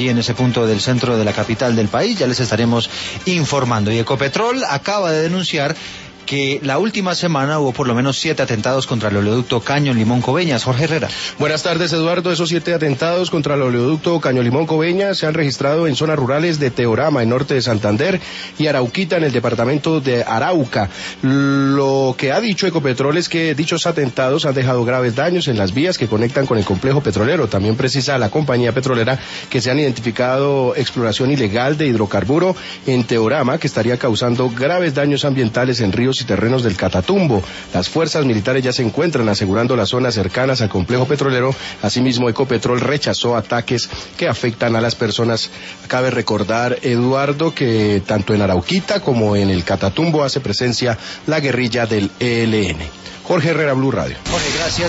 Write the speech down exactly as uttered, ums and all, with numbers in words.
allí en ese punto del centro de la capital del país. Ya les estaremos informando. Y Ecopetrol acaba de denunciar que la última semana hubo por lo menos siete atentados contra el oleoducto Caño Limón Coveñas. Jorge Herrera. Buenas tardes, Eduardo. Esos siete atentados contra el oleoducto Caño Limón Coveñas se han registrado en zonas rurales de Teorama, en norte de Santander, y Arauquita, en el departamento de Arauca. Lo que ha dicho Ecopetrol es que dichos atentados han dejado graves daños en las vías que conectan con el complejo petrolero. También precisa la compañía petrolera que se han identificado exploración ilegal de hidrocarburo en Teorama, que estaría causando graves daños ambientales en ríos y terrenos del Catatumbo. Las fuerzas militares ya se encuentran asegurando las zonas cercanas al complejo petrolero. Asimismo, Ecopetrol rechazó ataques que afectan a las personas. Cabe recordar, Eduardo, que tanto en Arauquita como en el Catatumbo hace presencia la guerrilla del E L N. Jorge Herrera, Blue Radio. Jorge, gracias.